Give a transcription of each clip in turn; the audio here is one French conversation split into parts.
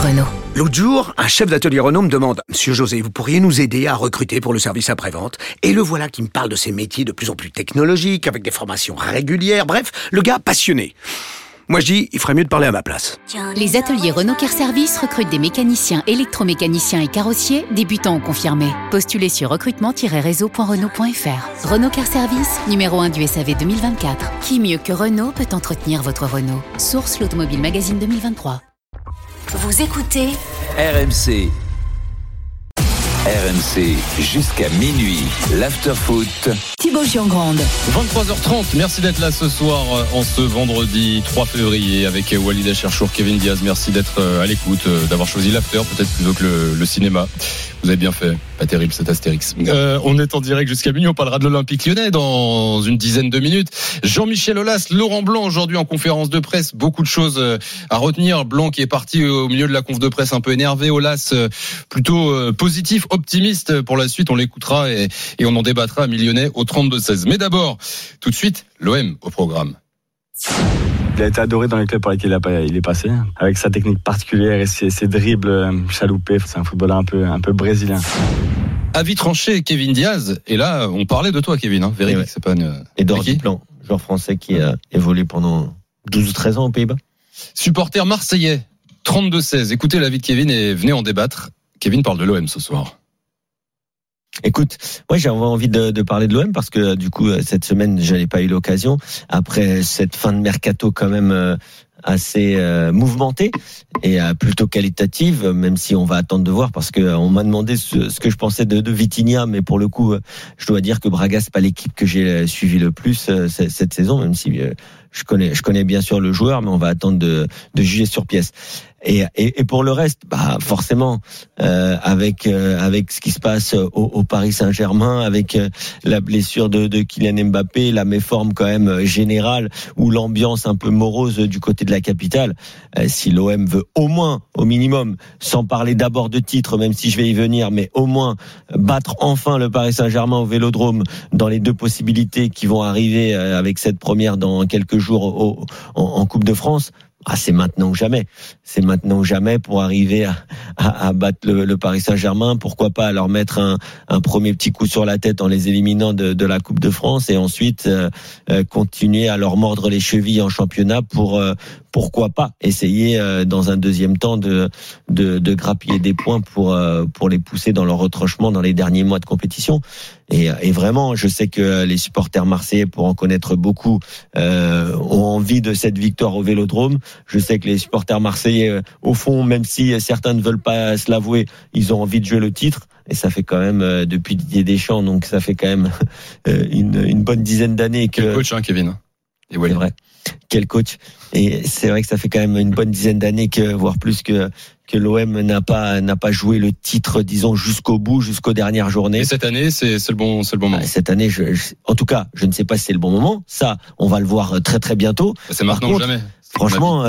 Renault. L'autre jour, un chef d'atelier Renault me demande « Monsieur José, vous pourriez nous aider à recruter pour le service après-vente ?» Et le voilà qui me parle de ces métiers de plus en plus technologiques, avec des formations régulières, bref, le gars passionné. Moi je dis, il ferait mieux de parler à ma place. Les ateliers Renault Car Service recrutent des mécaniciens, électromécaniciens et carrossiers, débutants ou confirmés. Postulez sur recrutement-réseau.renault.fr. Renault Car Service, numéro 1 du SAV 2024. Qui mieux que Renault peut entretenir votre Renault? Source l'Automobile Magazine 2023. Vous écoutez RMC. RMC jusqu'à minuit. L'afterfoot. Thibaut Giangrande. 23h30, merci d'être là ce soir en ce vendredi 3 février avec Walid Acharchour, Kevin Diaz. Merci d'être à l'écoute, d'avoir choisi l'after peut-être plutôt que le cinéma. Vous avez bien fait, pas terrible cet Astérix. On est en direct jusqu'à minuit, on parlera de l'Olympique Lyonnais dans une dizaine de minutes. Jean-Michel Aulas, Laurent Blanc aujourd'hui en conférence de presse, beaucoup de choses à retenir. Blanc qui est parti au milieu de la conf de presse un peu énervé, Aulas plutôt positif, optimiste pour la suite, on l'écoutera et on en débattra à Lyonnais au 32-16. Mais d'abord, tout de suite, l'OM au programme. Il a été adoré dans les clubs par lesquels il est passé, avec sa technique particulière et ses dribbles chaloupés. C'est un footballeur un peu brésilien. Avis tranché, Kevin Diaz. Et là, on parlait de toi, Kevin. Véridique, ouais. C'est pas une... Edouard Duplan, joueur français qui a évolué pendant 12 ou 13 ans aux Pays-Bas. Supporter marseillais, 32-16. Écoutez l'avis de Kevin et venez en débattre. Kevin parle de l'OM ce soir. Écoute, moi j'avais envie de parler de l'OM parce que du coup cette semaine je n'ai pas eu l'occasion après cette fin de mercato quand même assez mouvementée et plutôt qualitative, même si on va attendre de voir parce que on m'a demandé ce que je pensais de Vitinha, mais pour le coup je dois dire que Braga c'est pas l'équipe que j'ai suivi le plus cette saison, même si je connais bien sûr le joueur, mais on va attendre de juger sur pièce. Et pour le reste, forcément, avec ce qui se passe au Paris Saint-Germain, avec la blessure de Kylian Mbappé, la méforme quand même générale, ou l'ambiance un peu morose du côté de la capitale, si l'OM veut au moins, au minimum, sans parler d'abord de titre, même si je vais y venir, mais au moins battre enfin le Paris Saint-Germain au Vélodrome dans les deux possibilités qui vont arriver avec cette première dans quelques jours en Coupe de France. C'est maintenant ou jamais. C'est maintenant ou jamais pour arriver à battre le Paris Saint-Germain. Pourquoi pas leur mettre un premier petit coup sur la tête en les éliminant de la Coupe de France et ensuite continuer à leur mordre les chevilles en championnat pour pourquoi pas essayer dans un deuxième temps de grappiller des points pour les pousser dans leur retranchement dans les derniers mois de compétition. Et vraiment, je sais que les supporters marseillais, pour en connaître beaucoup, ont envie de cette victoire au Vélodrome. Je sais que les supporters marseillais, au fond, même si certains ne veulent pas se l'avouer, ils ont envie de jouer le titre. Et ça fait quand même depuis Didier Deschamps, donc ça fait quand même une bonne dizaine d'années que... Quel coach, Kevin. Et ouais. C'est vrai. Quel coach. Et c'est vrai que ça fait quand même une bonne dizaine d'années voire plus que l'OM n'a pas joué le titre, disons, jusqu'au bout, jusqu'aux dernières journées. Et cette année, c'est le bon moment. Cette année, en tout cas, je ne sais pas si c'est le bon moment. Ça, on va le voir très très bientôt. C'est maintenant ou jamais. Franchement,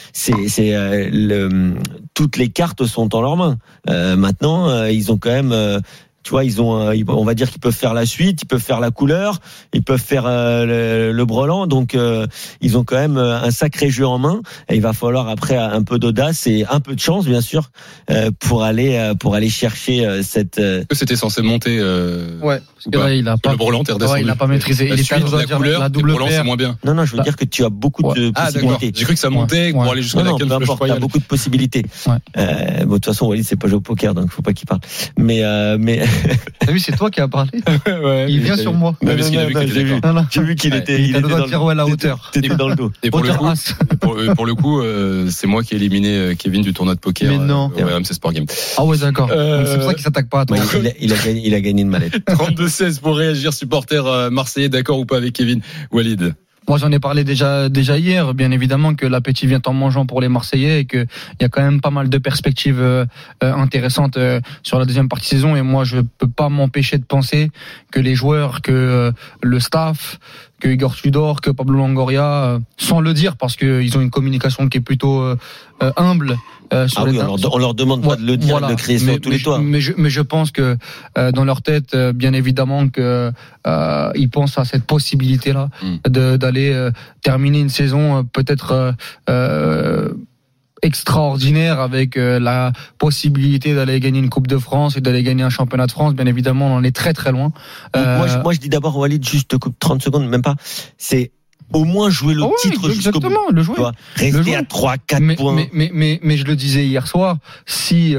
toutes les cartes sont en leurs mains. Maintenant, ils ont quand même... Tu vois, on va dire qu'ils peuvent faire la suite, ils peuvent faire la couleur, ils peuvent faire le brelan. Donc, ils ont quand même un sacré jeu en main. Et il va falloir après un peu d'audace et un peu de chance, bien sûr, pour aller chercher cette. C'était censé monter. Ouais. Parce que là, il a pas. Le brelan, t'es redescendu. Il a pas maîtrisé. La suite, la couleur, la double paire, c'est moins bien. Non, je veux dire que tu as beaucoup de possibilités. J'ai cru que ça montait pour aller jusqu'à laquelle je croyais. T'as beaucoup de possibilités. De toute façon, Walid, c'est pas jouer au poker, donc faut pas qu'il parle. Mais T'as vu, c'est toi qui as parlé. Ouais, il vient sur moi. J'ai vu qu'il était. Il doit dire à la hauteur. T'étais dans le dos. Et pour le coup, c'est moi qui ai éliminé Kevin du tournoi de poker. Mais non. RMC Sport Game. Ah ouais, d'accord. C'est pour ça qu'il s'attaque pas à toi. Il a gagné une mallette. 32-16 pour réagir, supporter marseillais, d'accord ou pas avec Kevin? Walid. Moi, j'en ai parlé déjà hier, bien évidemment, que l'appétit vient en mangeant pour les Marseillais et qu'il y a quand même pas mal de perspectives intéressantes sur la deuxième partie de saison. Et moi, je peux pas m'empêcher de penser que les joueurs, que le staff, que Igor Tudor, que Pablo Longoria, sans le dire, parce qu'ils ont une communication qui est plutôt humble. On leur demande pas de le dire, de le crier sur tous les toits. Mais je pense que dans leur tête, bien évidemment que ils pensent à cette possibilité-là d'aller terminer une saison peut-être extraordinaire avec la possibilité d'aller gagner une Coupe de France et d'aller gagner un championnat de France. Bien évidemment, on en est très très loin. Moi, je dis d'abord, Walid, juste 30 secondes, même pas. C'est au moins jouer le titre jusqu'au bout. Le jouer. Rester à 3-4 points. Mais je le disais hier soir, si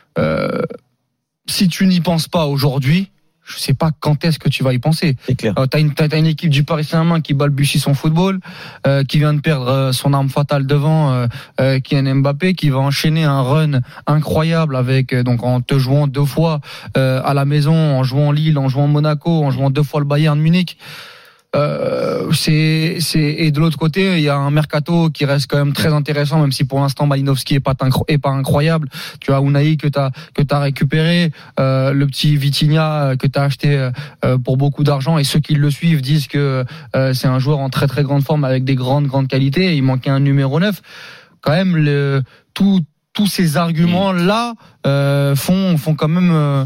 tu n'y penses pas aujourd'hui, je sais pas quand est-ce que tu vas y penser. C'est clair. T'as une équipe du Paris Saint-Germain qui balbutie son football, qui vient de perdre son arme fatale devant, Kylian Mbappé, qui va enchaîner un run incroyable avec donc en te jouant 2 fois à la maison, en jouant Lille, en jouant Monaco, en jouant 2 fois le Bayern Munich. Et de l'autre côté, il y a un mercato qui reste quand même très intéressant, même si pour l'instant Malinowski est pas incroyable. Tu as Unai que t'as récupéré, le petit Vitinha que t'as acheté pour beaucoup d'argent, et ceux qui le suivent disent que c'est un joueur en très très grande forme avec des grandes qualités. Il manquait un numéro 9. Quand même, tous ces arguments là font quand même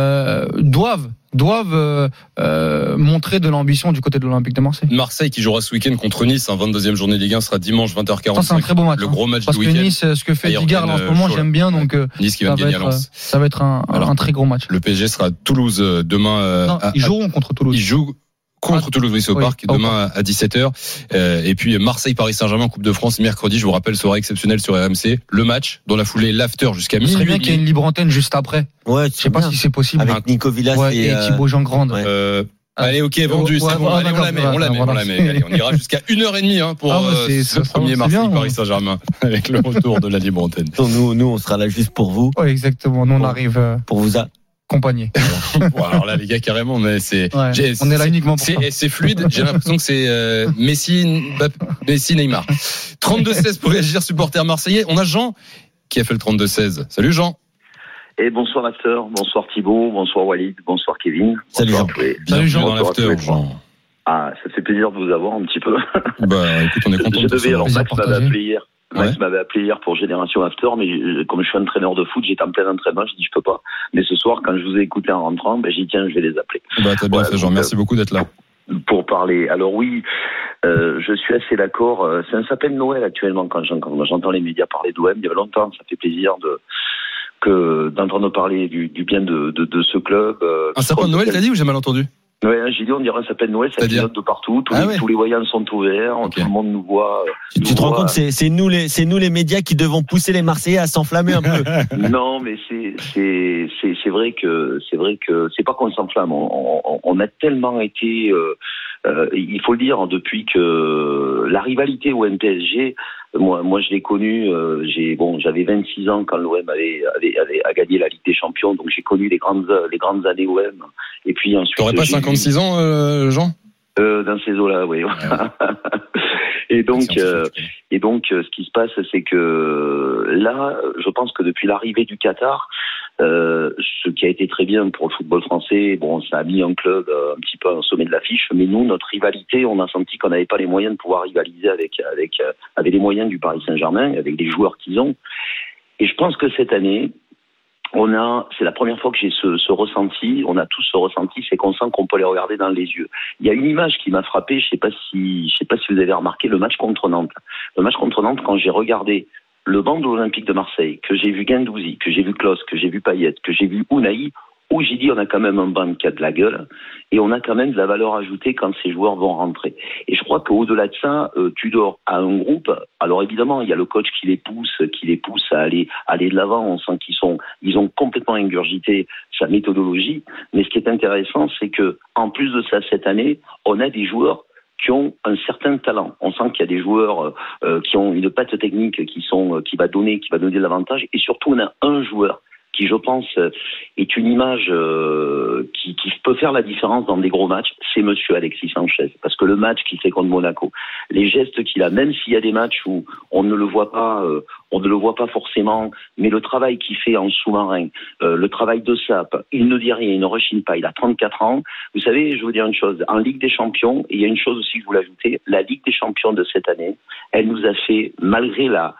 doivent montrer de l'ambition du côté de l'Olympique de Marseille. Marseille qui jouera ce week-end contre Nice, 22e journée de Ligue 1 sera dimanche 20h45. Ça, c'est un très beau match. Le gros match parce du week-end. Parce que Nice, ce que fait Digard en ce moment, j'aime bien. Donc Nice qui vient de gagner à Lens. Ça va être un très gros match. Le PSG sera à Toulouse demain. Non, ils joueront contre Toulouse. Ils jouent contre Toulouse, oui, c'est au Parc, demain à 17h. Et puis Marseille-Paris Saint-Germain, Coupe de France, mercredi, je vous rappelle, soirée exceptionnelle sur RMC. Le match, dans la foulée, l'after jusqu'à minuit. Ce serait bien qu'il y ait une libre antenne juste après. Ouais, je sais pas si c'est possible. Avec Nico Villas et Thibaut Jean-Grande. Allez, ok, vendu, c'est bon. Allez, on la met. Allez, on ira jusqu'à 1h30 pour ce premier Marseille-Paris Saint-Germain avec le retour de la libre antenne. Nous, on sera là juste pour vous. Ouais, exactement. Nous, on arrive pour vous accompagner. Bon, alors là, les gars, carrément, mais on est là uniquement pour ça. C'est fluide. J'ai l'impression que c'est Messi, Neymar. 32-16 pour réagir, supporter marseillais. On a Jean qui a fait le 32-16. Salut Jean. Et bonsoir l'acteur, bonsoir Thibaut, bonsoir Walid, bonsoir Kevin. Salut Jean. Salut Jean dans l'after, Jean. Ah, ça fait plaisir de vous avoir un petit peu. Bah, écoute, on est content de te voir. Max m'avait appelé hier. Max m'avait appelé hier pour Génération After, mais comme je suis entraîneur de foot, j'étais en plein entraînement, j'ai dit je peux pas. Mais ce soir, quand je vous ai écouté en rentrant, j'ai dit tiens, je vais les appeler. Bah, t'as bien fait Jean, merci beaucoup d'être là. Pour parler. Alors oui, je suis assez d'accord. C'est un sapin de Noël actuellement quand j'entends les médias parler d'OM. Il y a longtemps, ça fait plaisir d'entendre parler du bien de ce club. Un sapin de Noël, t'as dit ou j'ai mal entendu? Ouais, j'ai dit on dirait un sapin de Noël, ça clignote de partout, tous les voyants sont ouverts, tout le monde nous voit. Tu te rends compte, c'est nous les médias qui devons pousser les Marseillais à s'enflammer un peu. Non, mais c'est vrai que c'est pas qu'on s'enflamme, on a tellement été il faut le dire, depuis que la rivalité OM-PSG, moi je l'ai connue, j'avais 26 ans quand l'OM a gagné la Ligue des Champions, donc j'ai connu les grandes années OM. Et puis ensuite. T'aurais pas 56 ans, Jean? Dans ces eaux-là, oui. Et donc, ce qui se passe, c'est que là, je pense que depuis l'arrivée du Qatar, ce qui a été très bien pour le football français, ça a mis un club un petit peu au sommet de l'affiche, mais nous, notre rivalité, on a senti qu'on n'avait pas les moyens de pouvoir rivaliser avec les moyens du Paris Saint-Germain, avec les joueurs qu'ils ont. Et je pense que cette année, c'est la première fois que j'ai ce ressenti, on a tous ce ressenti, c'est qu'on sent qu'on peut les regarder dans les yeux. Il y a une image qui m'a frappé, je sais pas si vous avez remarqué, le match contre Nantes. Le match contre Nantes, quand j'ai regardé le banc de l'Olympique de Marseille, que j'ai vu Guendouzi, que j'ai vu Klose, que j'ai vu Payet, que j'ai vu Unai, où j'ai dit on a quand même un banc qui a de la gueule et on a quand même de la valeur ajoutée quand ces joueurs vont rentrer. Et je crois qu'au-delà de ça, Tudor a un groupe. Alors évidemment, il y a le coach qui les pousse à aller de l'avant. On sent ils ont complètement ingurgité sa méthodologie. Mais ce qui est intéressant, c'est que en plus de ça, cette année, on a des joueurs qui ont un certain talent. On sent qu'il y a des joueurs qui ont une patte technique qui va donner de l'avantage. Et surtout, on a un joueur qui, je pense, est une image qui peut faire la différence dans des gros matchs, c'est monsieur Alexis Sanchez. Parce que le match qu'il fait contre Monaco, les gestes qu'il a, même s'il y a des matchs où on ne le voit pas forcément, mais le travail qu'il fait en sous-marin, le travail de sape, il ne dit rien, il ne rechigne pas, il a 34 ans. Vous savez, je vais vous dire une chose, en Ligue des Champions, et il y a une chose aussi que je voulais ajouter, la Ligue des Champions de cette année, elle nous a fait, malgré la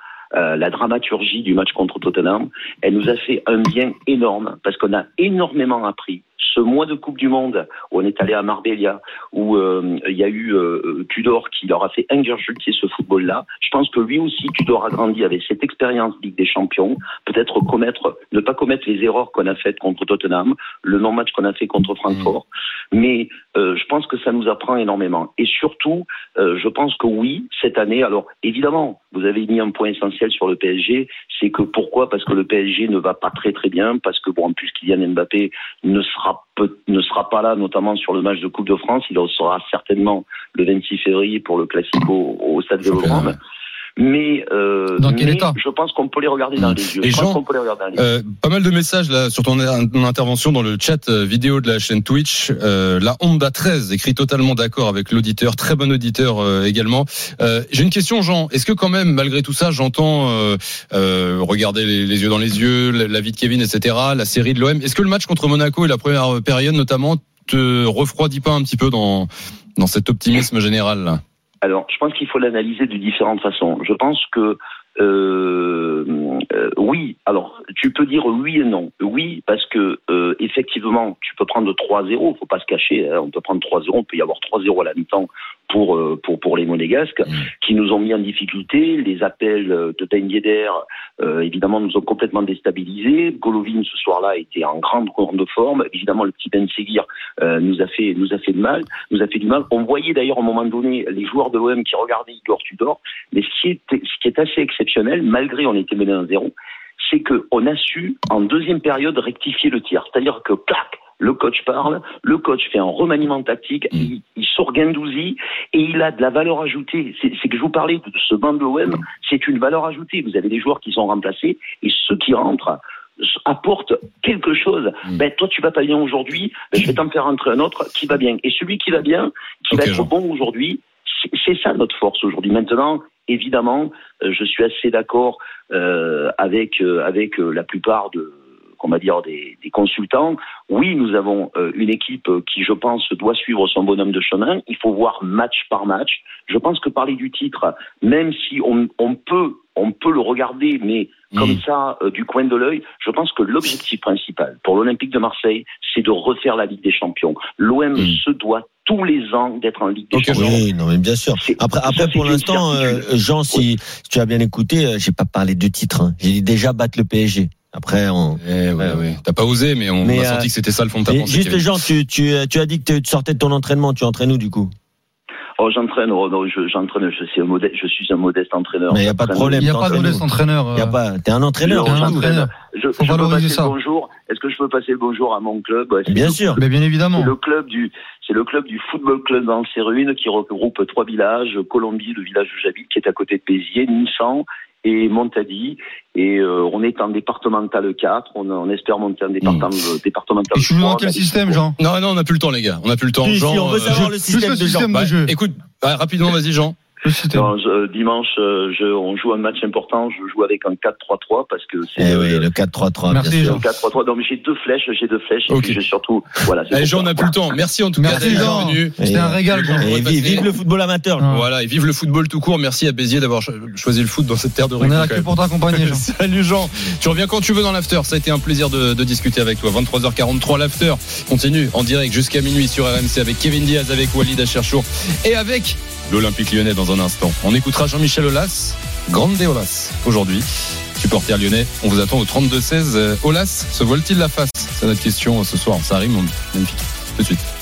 dramaturgie du match contre Tottenham, elle nous a fait un bien énorme parce qu'on a énormément appris ce mois de Coupe du Monde, où on est allé à Marbella, où il y a eu Tudor qui leur a fait ingurgiter ce football-là. Je pense que lui aussi, Tudor a grandi avec cette expérience Ligue des Champions. Peut-être ne pas commettre les erreurs qu'on a faites contre Tottenham, le non-match qu'on a fait contre Francfort. Mais je pense que ça nous apprend énormément. Et surtout, je pense que oui, cette année, alors évidemment, vous avez mis un point essentiel sur le PSG, c'est que pourquoi ? Parce que le PSG ne va pas très très bien, parce que en plus Kylian Mbappé ne sera pas là, notamment sur le match de Coupe de France. Il sera certainement le 26 février pour le Classico au Stade Vélodrome. Mais, dans quel état ? Je pense qu'on peut les regarder dans les yeux. Et Jean, pas mal de messages là sur ton intervention dans le chat vidéo de la chaîne Twitch. La Honda 13 écrit totalement d'accord avec l'auditeur, très bon auditeur également. J'ai une question, Jean. Est-ce que quand même, malgré tout ça, j'entends regarder les yeux dans les yeux, la vie de Kevin, etc., la série de l'OM. Est-ce que le match contre Monaco et la première période notamment te refroidit pas un petit peu dans cet optimisme général là ? Alors, je pense qu'il faut l'analyser de différentes façons. Je pense que oui. Alors, tu peux dire oui et non. Oui, parce que effectivement, tu peux prendre 3-0. Faut pas se cacher. Hein, on peut prendre 3-0. On peut y avoir 3-0 à la mi-temps pour les Monégasques qui nous ont mis en difficulté. Les appels de Ben Yedder, évidemment, nous ont complètement déstabilisés. Golovin ce soir-là était en grande forme. Évidemment, le petit Ben Seguir nous a fait du mal. On voyait d'ailleurs à un moment donné les joueurs de l'OM qui regardaient Igor Tudor. Mais ce qui est assez exceptionnel, malgré on était mené 1-0, c'est qu'on a su en deuxième période rectifier le tir. C'est-à-dire que clac, le coach parle, le coach fait un remaniement tactique, il sort Guendouzi et il a de la valeur ajoutée. C'est que je vous parlais de ce banc de l'OM, c'est une valeur ajoutée. Vous avez des joueurs qui sont remplacés et ceux qui rentrent apportent quelque chose. Toi tu vas pas bien aujourd'hui, je vais t'en faire rentrer un autre qui va bien. Et celui qui va bien, qui va être bon aujourd'hui, c'est ça notre force aujourd'hui. Maintenant, évidemment, je suis assez d'accord avec la plupart des consultants. Oui, nous avons une équipe qui, je pense, doit suivre son bonhomme de chemin. Il faut voir match par match. Je pense que parler du titre, même si on peut le regarder, mais comme ça, du coin de l'œil, je pense que l'objectif principal pour l'Olympique de Marseille, c'est de refaire la Ligue des Champions. L'OM se doit tous les ans d'être en Ligue des Champions. Oui, non, mais bien sûr. Après pour l'instant, Jean, si tu as bien écouté, j'ai pas parlé de titre. Hein. J'ai dit déjà battre le PSG. Après, T'as pas osé, mais on a senti que c'était ça le fond de ta pensée. Juste, Jean, tu as dit que tu sortais de ton entraînement. Tu entraînes où, du coup? Oh, j'entraîne. Je suis un modeste entraîneur. Mais il y a pas de problème. Il y a pas de modeste entraîneur. Il y a pas. T'es un entraîneur. Faut valoriser ça. Bonjour. Est-ce que je peux passer le bonjour à mon club? Bien sûr. Mais bien évidemment. C'est le club du Football Club d'Anse-et-Ruines qui regroupe 3 villages. Colombie, le village où j'habite, qui est à côté de Béziers, Nissan et Montadi. Et on est en départemental 4. On espère monter en départemental 3. Et tu joues dans quel système, Jean? Non, on n'a plus le temps, les gars. On n'a plus le temps. Si, Jean, on veut savoir le système de jeu. Écoute, rapidement, vas-y, Jean. Dimanche, on joue un match important. Je joue avec un 4-3-3 parce que c'est le 4-3-3. Merci, Jean. Le 4-3-3. Donc j'ai deux flèches. Okay. Et j'ai surtout, voilà. Allez, Jean, on n'a plus le temps. Merci en tout cas d'être venu. C'était un régal. Et vive le football amateur. Voilà, et vive le football tout court. Merci à Béziers d'avoir choisi le foot dans cette terre de rugby. On est là que pour t'accompagner, Jean. Salut, Jean. Tu reviens quand tu veux dans l'after. Ça a été un plaisir de discuter avec toi. 23h43, l'after continue en direct jusqu'à minuit sur RMC avec Kevin Diaz, avec Walid Acharchour et avec l'Olympique Lyonnais dans un instant. On écoutera Jean-Michel Aulas, Grande Aulas aujourd'hui. Supporter lyonnais, on vous attend au 32-16. Aulas se vole-t-il la face? C'est notre question ce soir. Ça arrive, magnifique. Tout de suite.